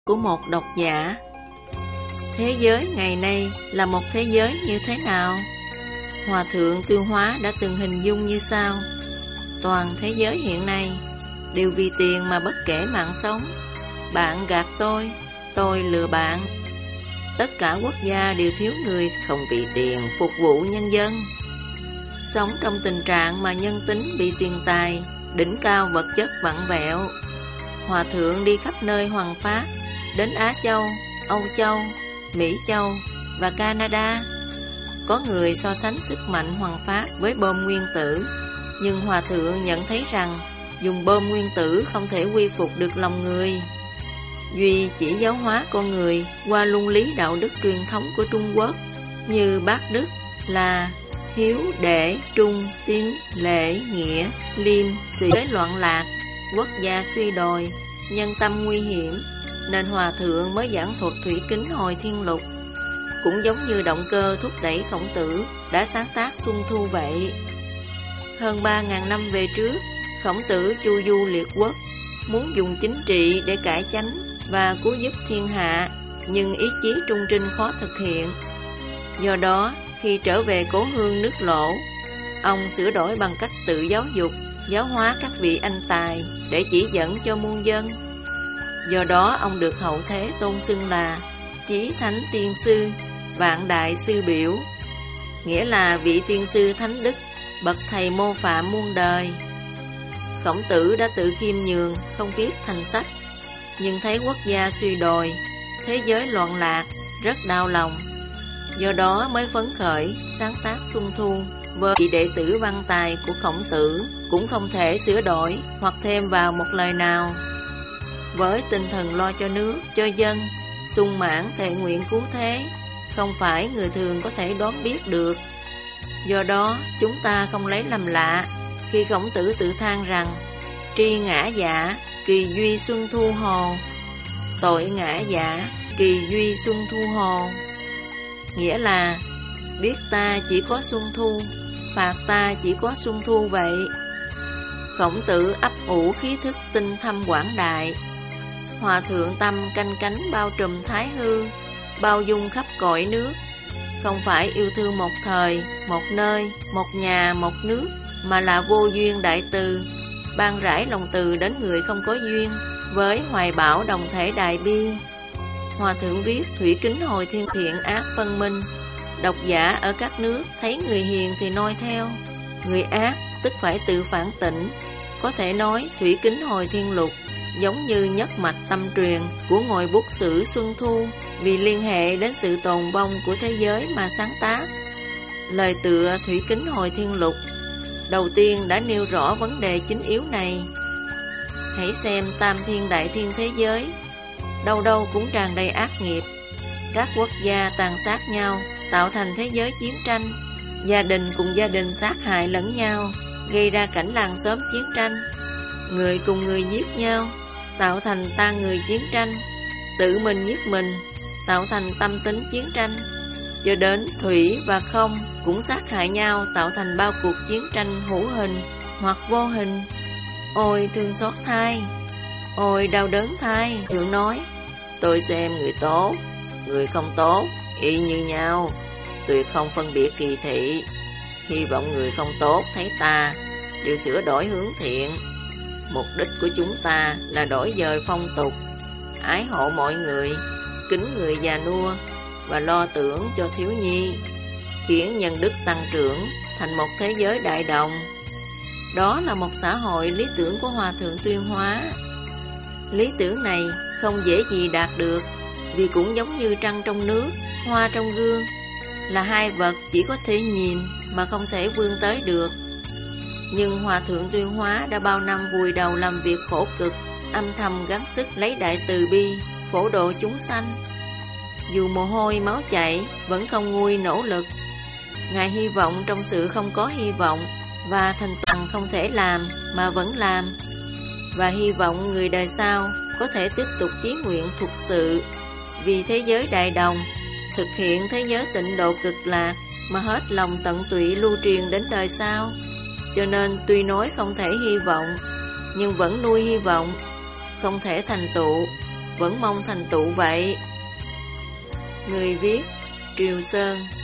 của một độc giả. Thế giới ngày nay là một thế giới như thế nào? Hòa thượng Tuyên Hóa đã từng hình dung như sau: toàn thế giới hiện nay đều vì tiền mà bất kể mạng sống. Bạn gạt tôi lừa bạn. Tất cả quốc gia đều thiếu người không vì tiền phục vụ nhân dân. Sống trong tình trạng mà nhân tính bị tiền tài, đỉnh cao vật chất vặn vẹo. Hòa thượng đi khắp nơi hoằng pháp, đến Á Châu, Âu Châu, Mỹ Châu và Canada. Có người so sánh sức mạnh hoằng pháp với bom nguyên tử, nhưng Hòa thượng nhận thấy rằng dùng bom nguyên tử không thể quy phục được lòng người. Duy chỉ giáo hóa con người qua luân lý đạo đức truyền thống của Trung Quốc, như bác Đức là hiếu, đệ, trung, tín, lễ, nghĩa, liêm, sĩ. Với loạn lạc, quốc gia suy đồi, nhân tâm nguy hiểm, nên Hòa thượng mới giảng thuật thủy kính hồi thiên lục. Cũng giống như động cơ thúc đẩy Khổng Tử đã sáng tác Xuân Thu vậy. Hơn 3.000 năm về trước, Khổng Tử chu du liệt quốc, muốn dùng chính trị để cải chánh và cứu giúp thiên hạ, nhưng ý chí trung trinh khó thực hiện. Do đó, khi trở về cố hương nước Lỗ, ông sửa đổi bằng cách tự giáo dục, giáo hóa các vị anh tài để chỉ dẫn cho muôn dân. Do đó, ông được hậu thế tôn xưng là Chí Thánh Tiên Sư, Vạn Đại Sư Biểu, nghĩa là vị tiên sư thánh đức, bậc thầy mô phạm muôn đời. Khổng Tử đã tự khiêm nhường, không viết thành sách, nhưng thấy quốc gia suy đồi, thế giới loạn lạc, rất đau lòng. Do đó mới phấn khởi sáng tác Xuân Thu. Với vị đệ tử văn tài của Khổng Tử cũng không thể sửa đổi hoặc thêm vào một lời nào. Với tinh thần lo cho nước, cho dân, sung mãn thệ nguyện cứu thế, không phải người thường có thể đoán biết được. Do đó chúng ta không lấy làm lạ khi Khổng Tử tự than rằng tri ngã giả, kỳ duy xuân thu hồ. Tội ngã giả, kỳ duy xuân thu hồ. Nghĩa là biết ta chỉ có xuân thu, phạt ta chỉ có xuân thu vậy. Khổng Tử ấp ủ khí thức tinh thâm quảng đại. Hòa thượng tâm canh cánh bao trùm thái hư, bao dung khắp cõi nước. Không phải yêu thương một thời, một nơi, một nhà, một nước, mà là vô duyên đại từ, ban rải lòng từ đến người không có duyên, với hoài bão đồng thể đại bi. Hòa thượng viết thủy kính hồi thiên thiện ác phân minh. Độc giả ở các nước thấy người hiền thì noi theo, người ác tức phải tự phản tỉnh. Có thể nói thủy kính hồi thiên lục giống như nhất mạch tâm truyền của ngòi bút sử Xuân Thu, vì liên hệ đến sự tồn vong của thế giới mà sáng tác. Lời tựa thủy kính hồi thiên lục đầu tiên đã nêu rõ vấn đề chính yếu này. Hãy xem tam thiên đại thiên thế giới, đâu đâu cũng tràn đầy ác nghiệp. Các quốc gia tàn sát nhau, tạo thành thế giới chiến tranh. Gia đình cùng gia đình sát hại lẫn nhau, gây ra cảnh làng xóm chiến tranh. Người cùng người giết nhau, tạo thành tan người chiến tranh. Tự mình giết mình, tạo thành tâm tính chiến tranh. Cho đến thủy và không cũng sát hại nhau, tạo thành bao cuộc chiến tranh hữu hình hoặc vô hình. Ôi thương xót thay, ôi đau đớn thay. Thượng nói, tôi xem người tốt, người không tốt y như nhau, tuyệt không phân biệt kỳ thị. Hy vọng người không tốt thấy ta đều sửa đổi hướng thiện. Mục đích của chúng ta là đổi dời phong tục, ái hộ mọi người, kính người già nua và lo tưởng cho thiếu nhi, khiến nhân đức tăng trưởng thành một thế giới đại đồng. Đó là một xã hội lý tưởng của Hòa thượng Tuyên Hóa. Lý tưởng này không dễ gì đạt được, vì cũng giống như trăng trong nước, hoa trong gương, là hai vật chỉ có thể nhìn mà không thể vươn tới được. Nhưng Hòa thượng Tuyên Hóa đã bao năm vùi đầu làm việc khổ cực, âm thầm gắng sức lấy đại từ bi, phổ độ chúng sanh. Dù mồ hôi máu chảy, vẫn không nguôi nỗ lực. Ngài hy vọng trong sự không có hy vọng, và thành tựu không thể làm mà vẫn làm, và hy vọng người đời sau có thể tiếp tục chí nguyện thuộc sự vì thế giới đại đồng, thực hiện thế giới tịnh độ cực lạc mà hết lòng tận tụy lưu truyền đến đời sau. Cho nên tuy nói không thể hy vọng, nhưng vẫn nuôi hy vọng. Không thể thành tựu, vẫn mong thành tựu vậy. Người viết Triều Sơn.